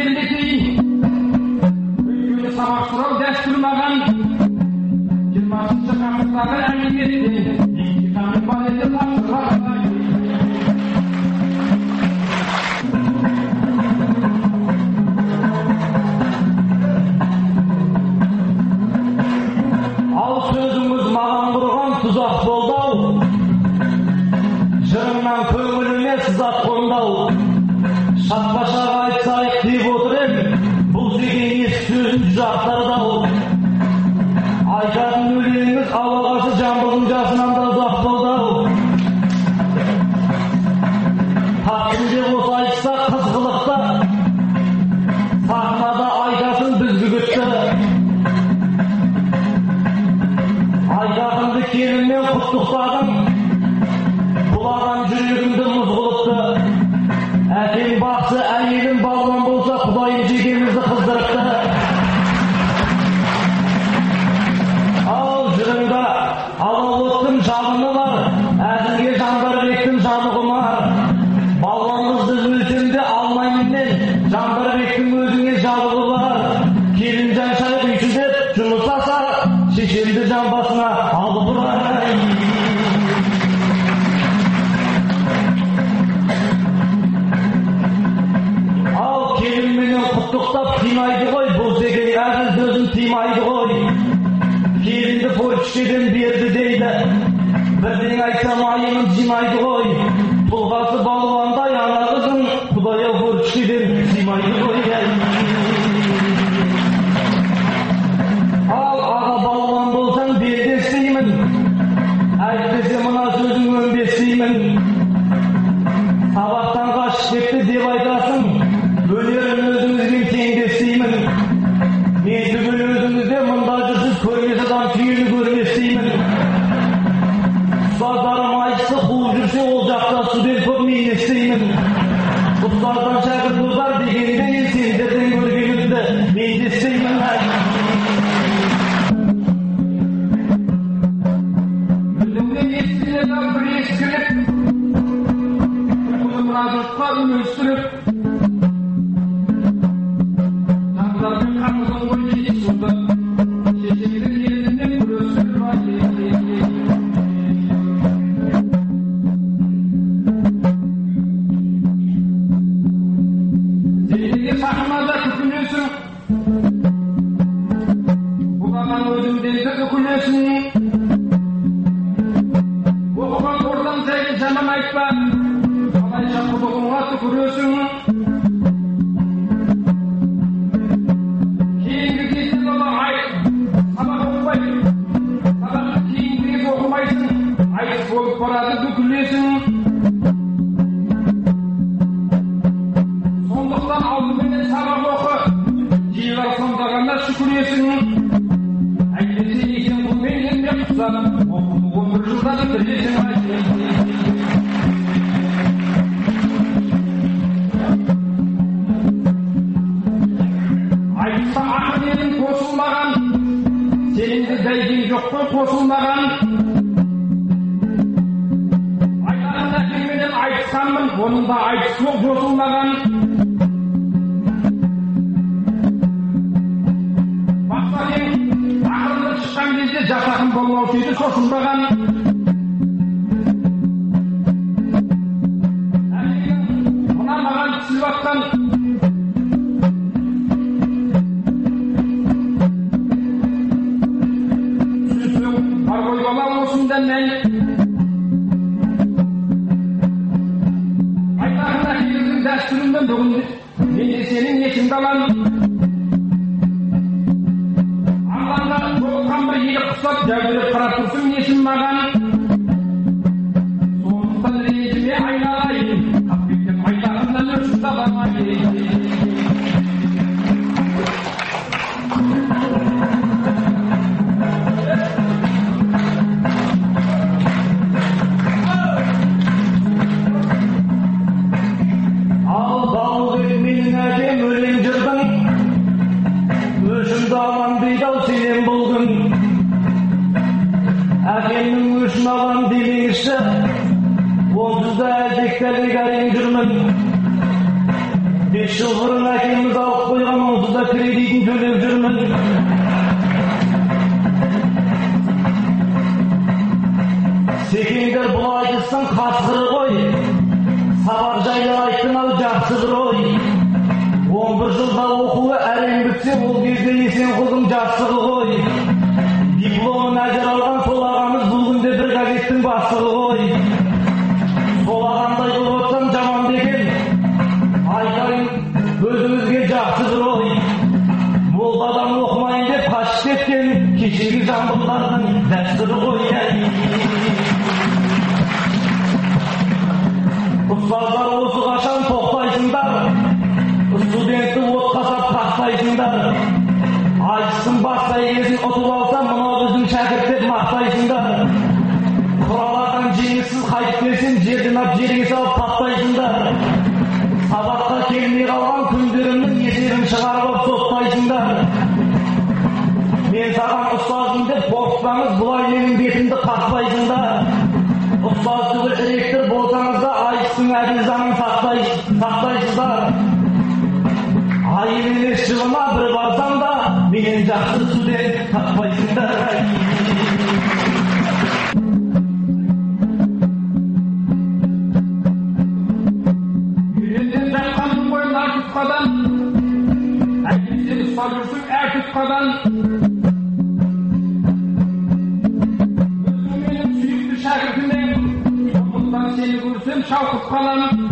ерлетейін. Өйткені сабақ сұрау дәстүр маған 20-шы ғасырдағы әңгімесінде имтиханның бар еді тапсырмаға. Ал сөзіңіз маған құрған тұзақ болды-ау, жырыңнан көңіліме сызат қонды-ау. Шатпашаға айтсайық деп отыр ем, бұл деген ес сөзін жақтарды-ау. Айтатын өлеңіңіз алағасы жамбылдың жасынан да ұзақ болды-ау. Тақсым деп осы айтса қызғылықты, сахнада айтасын бізді күтті. Айтатынды келінмен құттықтадым, құлаған жүрегімді мұз қылыпты. Әкем бақсы, әйелім балуан болса, құдайым жегемізді қыздырыпты. Ал жырыңда алауыттың жалыны бар, әзілге Жандарбектің жаны құмар. Балуан қызды өлсемде алмаймын мен, Жандарбектің өзіңе жабығы бар. Келін жаншайып үйсіздеп жұмыс асар, шешемді жан басына алып ұрай. Ал келінменен құттықтап тимайды ғой, бұл деген әзіл сөзін тимайды ғой. Келінді почтеден берді дейді, бірден айтсам айымын жимайды ғой. Тұлғасы балуандай ана қызын, құдай почтеден тимайды ғой. Ал аға балуан болсаң белдесеймін, әйтпесе мына сөзің өнбесеймін. Сабақтан қашып кетті деп айтасың, өнерін өзіңізбен теңдесеймін. Мен түгіл өзіңізде мұнда жүрсіз көрмес адам түйені көрмесеймін. Ұстаздарым айтысы қуып жүрсе, ол жақта студент көп мен естеймін. Ұстаздан шәкірт ұзар дегенде сендерден көргенімді мен естеймін. Білімнен естіледі бір ескілік, күлкілі жұртқа үлестіріп, Жандарбек қаңызын ғой жеде сұлды, шешекті келінінен күресіп Зейнеге сахнада күкінесің, бұлаған өзіңденді үкінесің. Оқыған қордан сәйін жаман айтпа, қалайша құдығыңа түкіресің. Кейінгі кезде бала сабақ оқымайды, сабақты кейінгірек оқымайсың, айтыс болып барады бүкілесің. Сондықтан алдыменен сабақ оқы, жиылар сондағанда шүкіресің. Әйтпесе екен бұлмен емде құсаным, оқуды 11 жылда бітіресің. Айтса ақын едің қосылмаған, сеніңді дәйген жоқ қой қосылмаған. Айтатын әкеңменен айтысқанмын, оның да айтыс жоқ жосылмаған. Бақсакен ақырында шыққан кезде жасақын болмаушы еді шошынбаған. Әкеңнің мына маған түсіліп атқан осында мен айтатын әкелердің дәстүрімен бүгін мен де сенің есіңді алам. Аллаға жолыққан бір елік құсап жәудіреп қарап тұрсың несін маған. Сондықтан ренжіме айналайын, қапбектен айтағаннан өшіп табармайын. Әкемнің өшін алам демеңізші, онсыз да әлдектәлік әрең жүрмін. 5 жыл бұрын әкеміз алып төлеп жүрмін. Секеңдер бұл айтыстың қасқыры ғой, сабақ жайлы айттың ау жақсы бір ой. 11 жылда оқуы әрең бітсе, ол кезде Есенқұлдың жастығы ғой. Дипломын әзір алған сол ағамыз бұл күнде бір газеттің бастығы ғой. Сол ағамдай болып отырсам жаман деген, айтайын өзіңізге жақсы бір ой. Молдадан оқымайын деп қашып кеткен кешегі жамбылдардың дәстүрі ғой. Ұстаздар осы қашан тоқтайсыңдар, студентті отқа сап тақтайсыңдар. Айтыстың бас бәйгесін ұтып алса, мынау біздің шәкірт деп мақтайсыңдар. Құралардан жеңіссіз қайтып келсең, жерден ап жерге салып таптайсыңдар. Сабаққа келмей қалған күндерімнің есебін шығарып соттайсыңдар. Мен саған ұстазым деп қорықпаңыз, бұлай менің бетімді қақпайсыңдар. Ұстаз түгіл ректор болсаңыз да айтыстың әділ заңын сақтайсыздар. Айым емес жылыма бір барсам да, менен жақсы студент таппайсыңдар. Үйренден жатқаның ғой нар тұтқадан, әкемсен ұстап жүрсің әр тұтқадан. Өзің менің сүйікті шәкіртімнен, сондықтан сені көрсем шалқып қалам.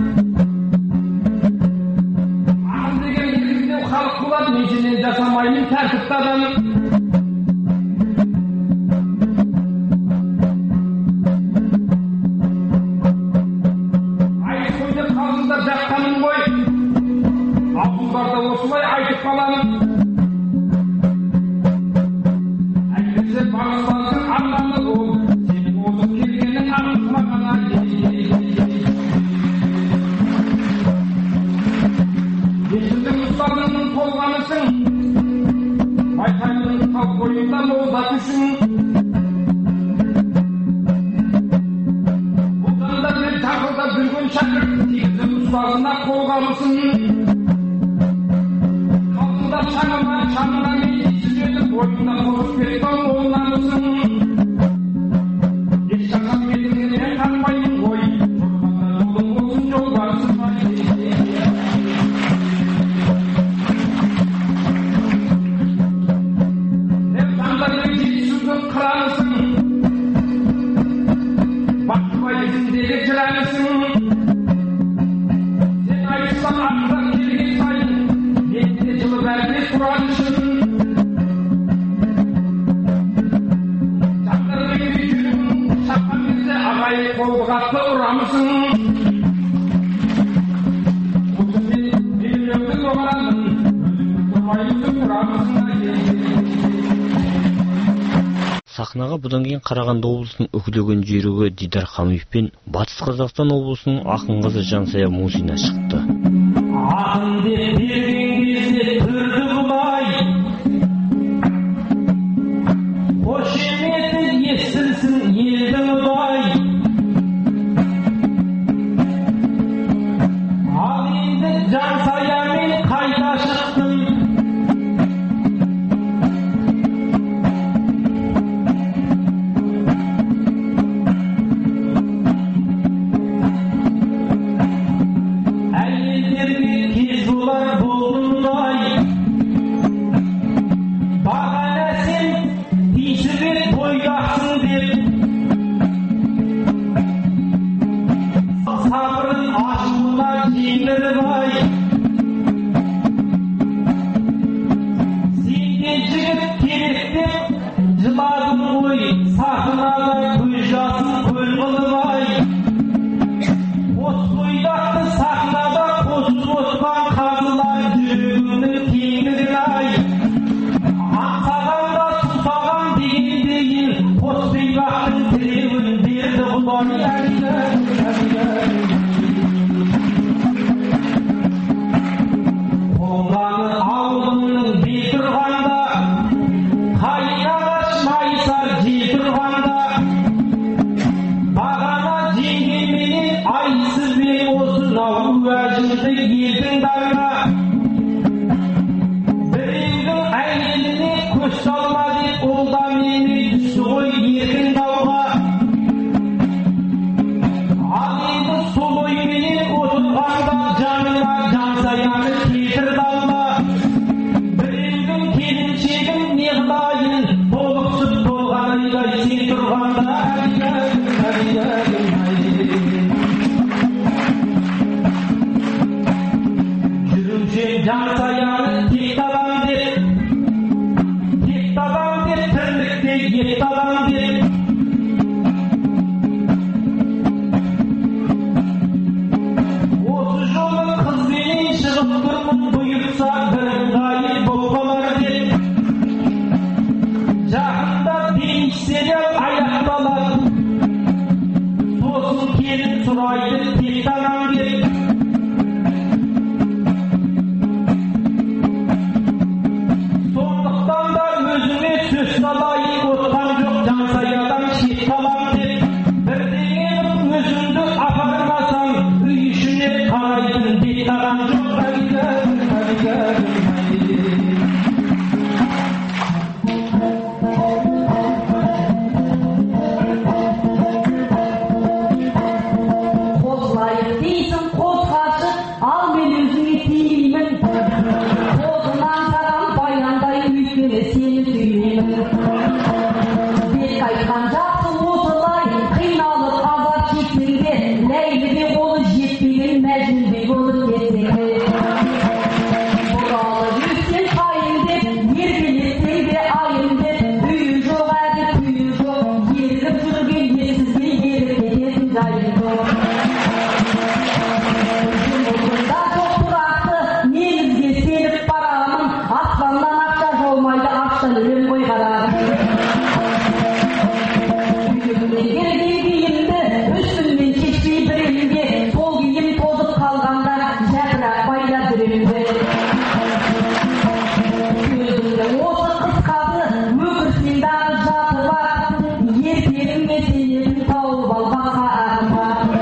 Халық болады, мен сенен жасамайын тәртіпті адам. Айыз қой деп қалдыңдар жатқаным ғой, аузыңдарда осылай айтып қаламын. Әйтпесе бағыстансын арманы ол, сенің озып келгенің артықма ғана. Ұстазыңның толғанысың, байқаймын қалып бойында молда күшің. Бұдан да бір тақылдап жүрген шәкірт, тегізіп ұстазына қолғалысын. Қалдыңдар шаңына мен сүйетіп, бойында қорып берген ол намысын. Ешқашан бетіңнен қанбайын ғой, жұрғанда жолың болсын жол барсын бай. Қыранысың, бақытбай ізіндегі жыранысың. Сен айтыстан артынан келген сайын, менде жылы бәріне тұранышың. Жақтармен жүрегің шапқан кезде ағайы қолды қатты ұрамысың. Осы мен белімді доғарамын, өзіңді тұрмайымды тұрамысың. Сахнаға бұдан кейін Қарағанды облысының үкілеген жүйрігі Дидар Хамиев пен Батыс Қазақстан облысының ақын қызы Жансая Мусина шықты. Ақын деп берген кезде түрді бұлай, қошеметі естілсін елдің ұдай. Ал енді Жансаямен қайта шықтым. Жансаяны тек табам деп, тірлікте ет табам деп. Осы жолы қызбенен шығып тұрмын, бұйыртса бірыңғайы болып қалар деп. Жақында бейінш сериал аяқталады, сосын келіп сұрайды тек табам деп. Салайын отқан жоқ Жансаядан шет табам деп. Бірдеңенің өзіңді апармасаң үй ішіне қарайтын бет таған жоқ. Қосылайық дейсің қозғашы, ал мен өзіңе тиеймін. Қозынан саған баяндай өйткені сені сүймеймін. Бек айтқан жақсы осылай, қиналып азап шексең де, Ләйліге қолы жетпеген Мәжнүндей болып кетсең де. Бұралып өскен қайын деп, еркелетсең де айын деп, үйі жоқ әлі күйі жоқ, ерігіп жүрген ерсізге еріп кетесің жайын жоқ. Жұмысында жоқ тұрақты, немізге сеніп барамын, аспаннан ақша жаумайды, ақша өлем қой қарағым. Келген киімді үстімнен шешпей біреуге, сол киім тозып қалғанда жапырақ пайда біреуге. Көзімді осы қысқасы, өкірсең дағы жаты бар, еркегіңе сенетін тауып ал басқа ағым бар.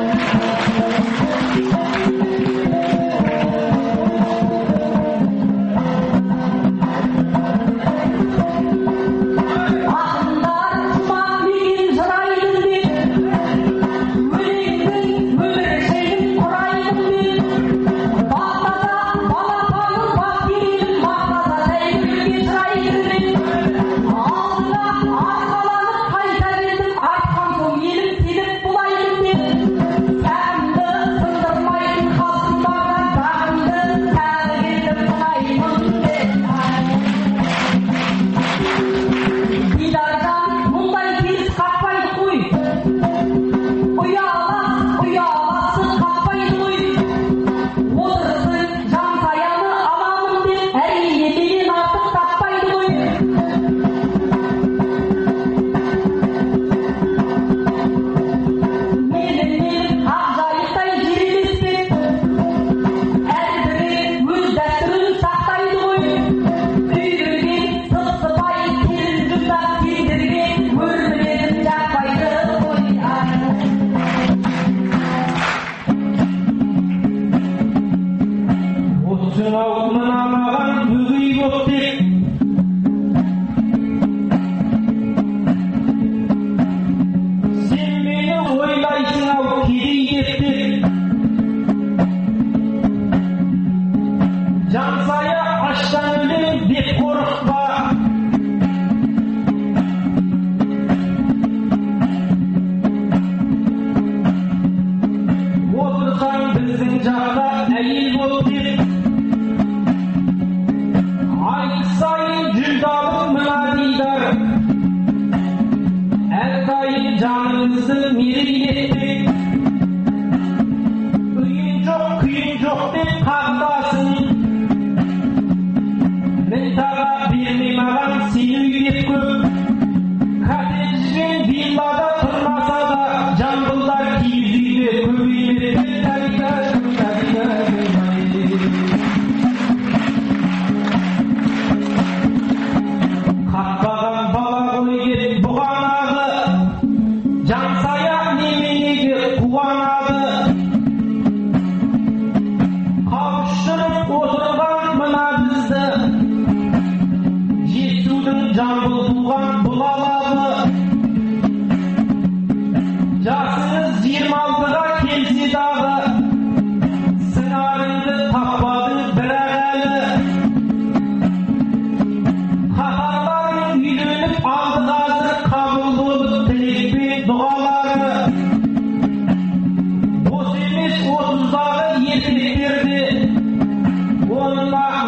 Otuzları yetiştirdi. Onunla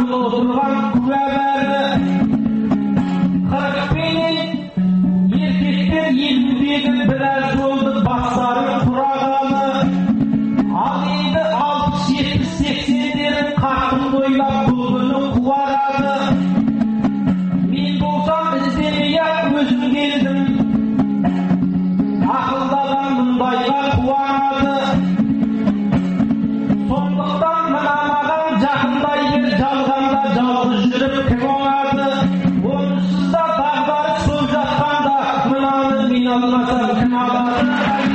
жақындай бер жалғанда жалғыз жүріп кім оңады онсыз да дағдарыс болып жатқанда мынаны мен алмасам кім алады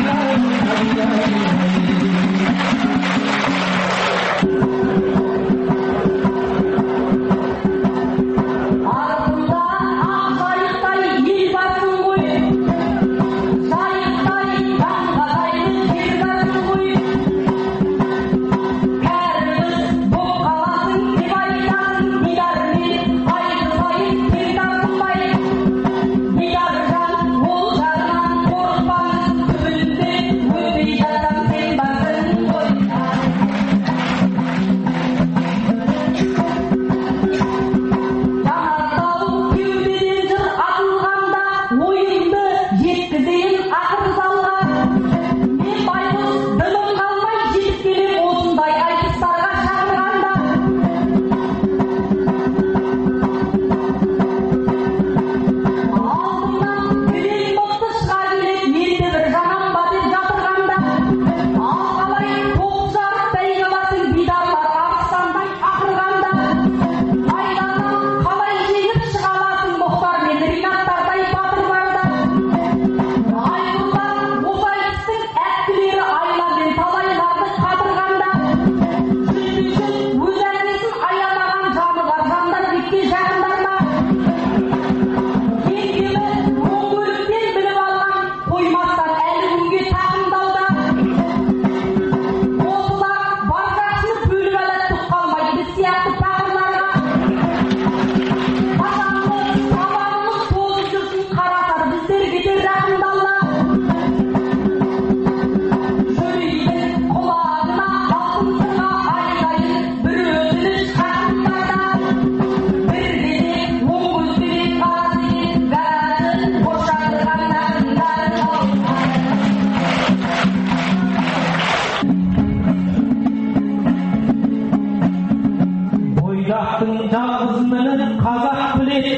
жалғыз мінін қазақ біледі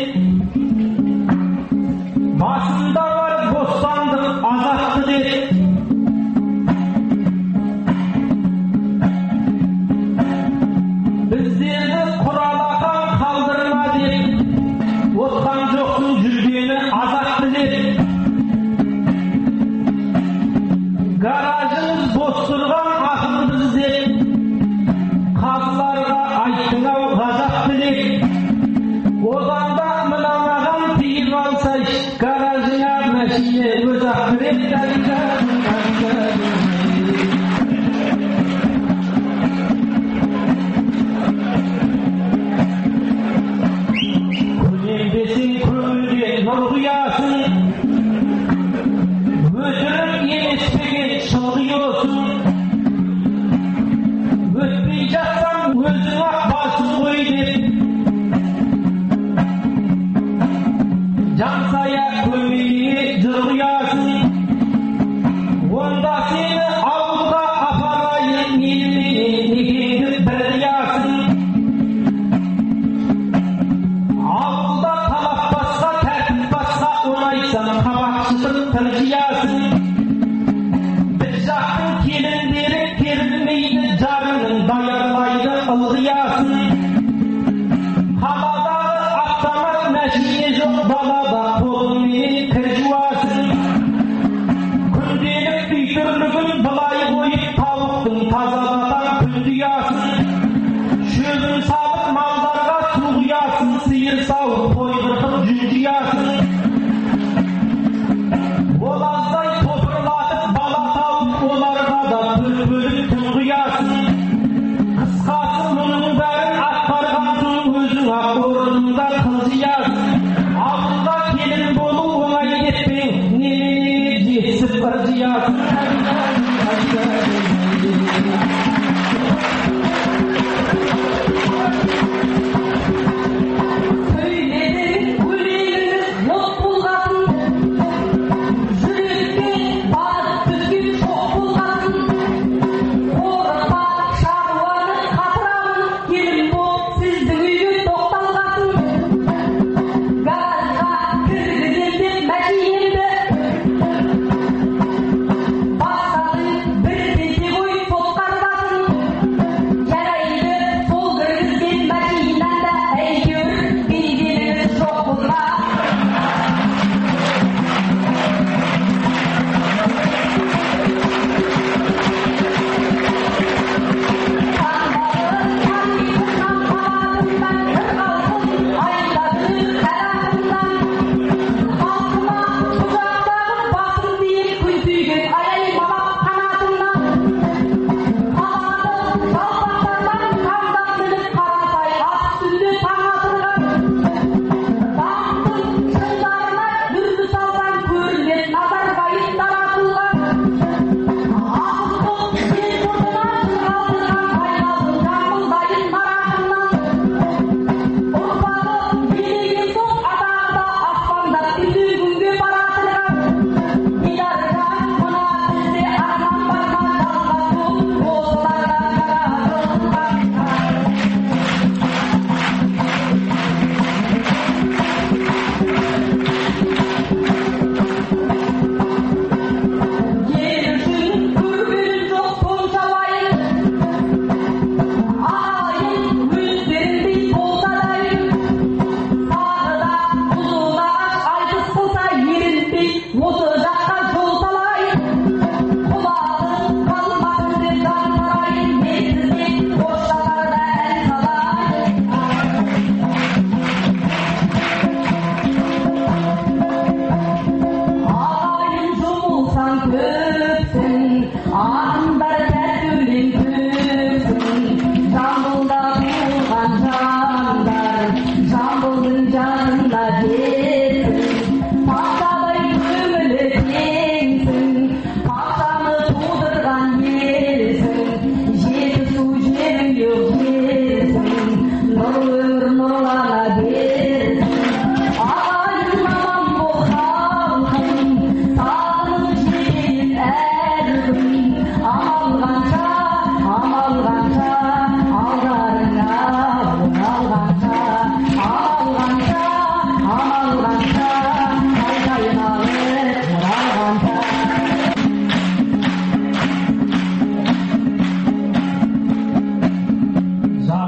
басында бар бостандық азаттық деді біздерді құралақан қалдырма деп отқан жоқсың жүргені азаттық деді гаражымыз бос тұрған ақынбыз деп қазыларға айттың-ау ғажап тілек одан да мына маған тиіп алсай гаражыңа мәшине өз-ақ көнемдесің көңілге нұр құясың өтірік емеспеген шылғи осың өтпей жатсам өзің-ақ басын қой деп жансая көмейіне жыр құясың онда сені ауылға апарайын менімен некеңді бір қиясың ауылда талап басқа тәртіп басқа ұнайсаң қабақ шытып тіл жиясың бір жақтың келіндері керілмейді жарының даярлайды ылғиясын қаладағы автомат мәшине жоқ далада қолыңмен кір жуасың күнделік үй тірлігін былай қойып тауықтың тазалатан күн тұясың шөбін салып малдарға су құясың сиыр сауып қой қырқып жүн жиясың олаздай топырлатып бала тауып оларға да бөліп түн құясың қысқасы мұның бәрін атқарып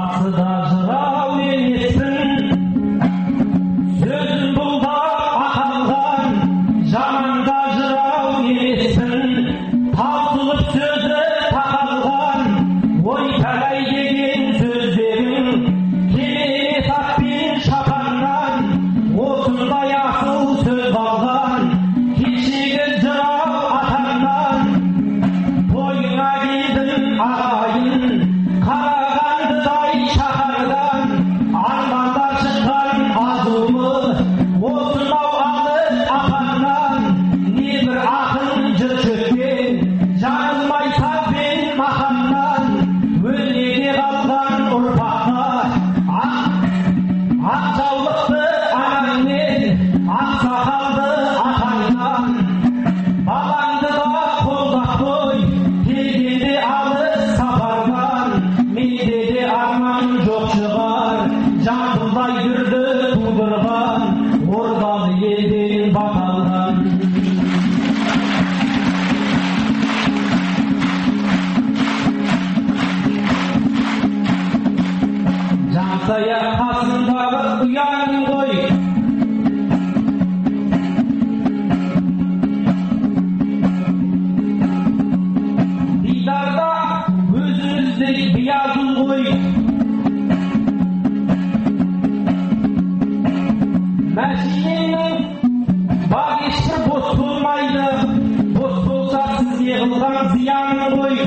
жақсы да жырау емеспін, сөзім бұлдап аталған, жаман да жырау емеспін, таусылып сөзі тақалған, ой талай деген сөздерің келе саппен шапаннан, осындай асыл сөз алған, кешегі жырау атаңнан. Тойыңа келдім ағайын, Қарағандыдай шаһардан, армандар шыққан азулы, осынау алыс апаннан, небір ақын жыр шөккен, жаңылмай сазбен маханнан, өлеге қалған ұрпаққа, ақ жаулықты анаңмен, ақ сақалды атаңнан, балаңды да қолдап қой, келгенде алыс сапардан, менде де арман жоқ шығар, жамбылдай үрді тудырған, ордалы елден бата алған. Жансая қасындағы ұяның ғой, дидарда өзіміздей биязың ғой, мәшиненің бақ ешбір бос болмайды, бос болса сізге қылған зияның ғой.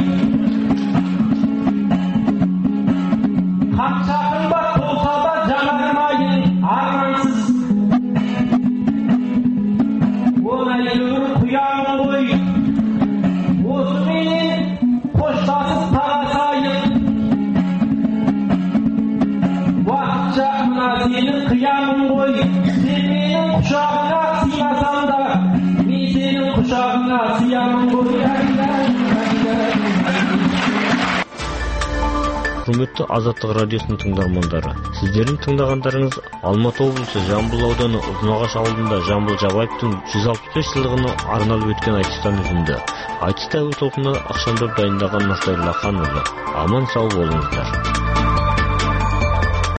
Қанша қымбат болса да жанармайың армансыз, ол әйтеуір құяның ғой. Осыменен қоштасып тарасайық, уақытша мына сенің қияның ғой. Сен менің құшағыңа сыймасаң да, мен сенің құшағыңа сыямын ғой. Құрметті Азаттық радиосының тыңдармандары, сіздердің тыңдағандарыңыз Алматы облысы Жамбыл ауданы Ұзынағаш ауылында Жамбыл Жабаевтың 165 жылдығына арналып өткен айтыстан үзінді. Айтыста өз толқыны ақшамдап дайындаған Настай Лақанұлы. Аман сау болыңыздар.